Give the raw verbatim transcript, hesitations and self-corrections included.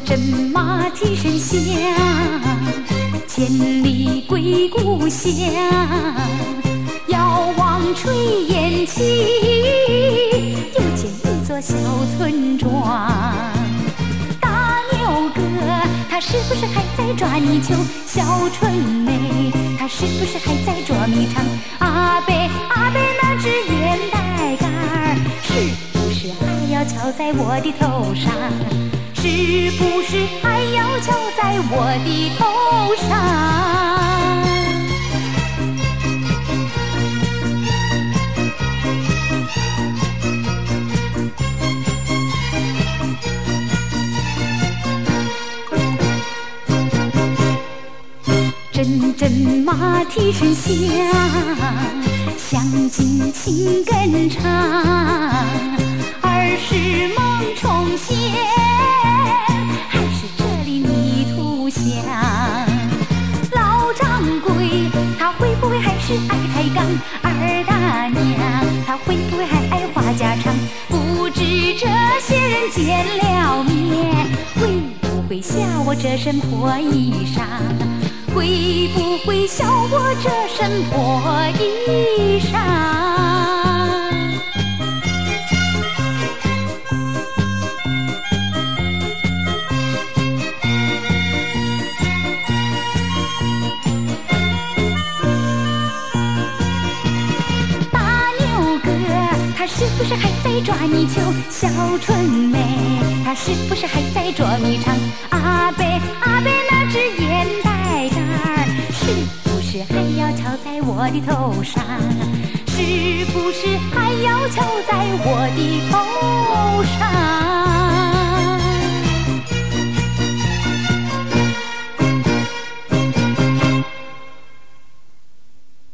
阵马蹄声响，千里归故乡。遥望炊烟起，又见一座小村庄。大牛哥，他是不是还在抓泥鳅？小春梅，他是不是还在捉迷藏？阿伯，阿伯，那只烟袋杆儿，是不是还要敲在我的头上？是不是还要敲在我的头上？阵阵马蹄声响，响尽情歌唱。儿时梦重现，还是这里泥土香。老掌柜，他会不会还是爱抬杠？二大娘，她会不会还爱话家常？不知这些人见了面，会不会笑我这身破衣裳？会不会笑我这身破衣裳？大牛哥，他是不是还在抓泥鳅？小春梅，他是不是还在捉迷藏？阿伯，阿伯，那只烟袋杆儿，是不是还要敲在我的头上？是不是还要敲在我的头上？